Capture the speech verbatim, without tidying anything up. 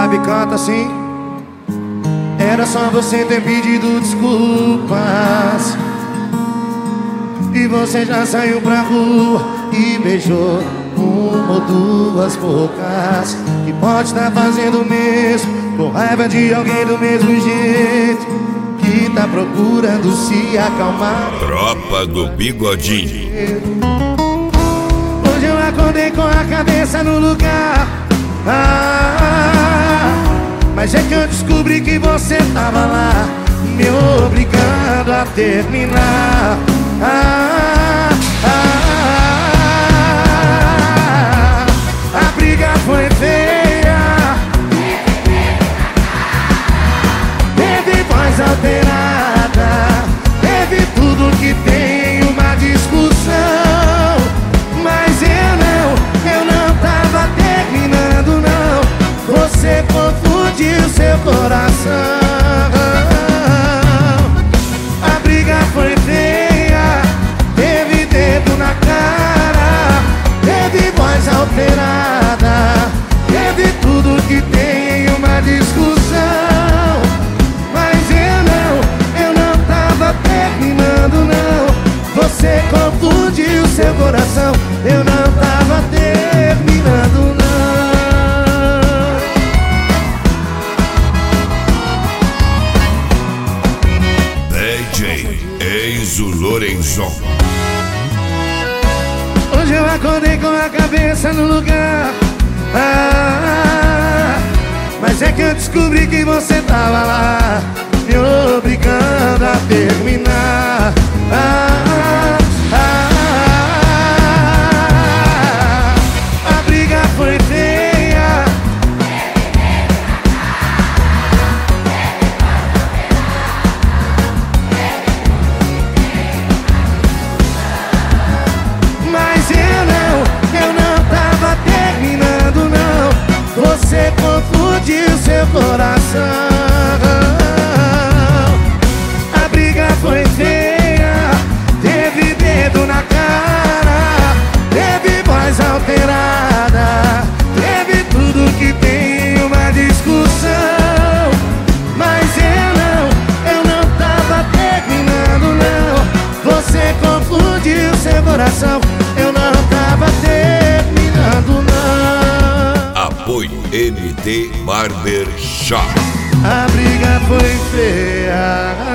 sabe, canta assim. Era só você ter pedido desculpas e você já saiu pra rua e beijou uma ou duas bocas. Que pode estar fazendo o mesmo, com raiva de alguém do mesmo jeito, que tá procurando se acalmar. Tropa do Bigodinho. Hoje eu acordei com a cabeça no lugar. Ah, mas é que eu descobri que você tava lá, me obrigando a terminar. Ah, ah, ah, a briga foi feia, teve voz alterada, teve tudo que tem uma discussão. Mas eu não, eu não tava terminando não. Você confundiu seu coração. A briga foi feia, teve dedo na cara, teve voz alterada, teve tudo que tem em uma discussão. Mas eu não, eu não tava terminando não. Você confundiu seu coração. Eu não tava terminando não. D J Enzo Lorenzon. Hoje eu acordei com a cabeça no lugar. Ah, mas é que eu descobri que você tava lá, me obrigando a terminar. Ah, ah, ah, a briga foi feia, mas eu não, eu não tava terminando não. Você confundiu seu coração. A briga foi feia, teve dedo na cara, teve voz alterada, teve tudo que tem em uma discussão. Mas eu não, eu não tava terminando não. Você confundiu seu coração. Eu não tava terminando não. Apoio M D Barber Shop. A briga foi feia.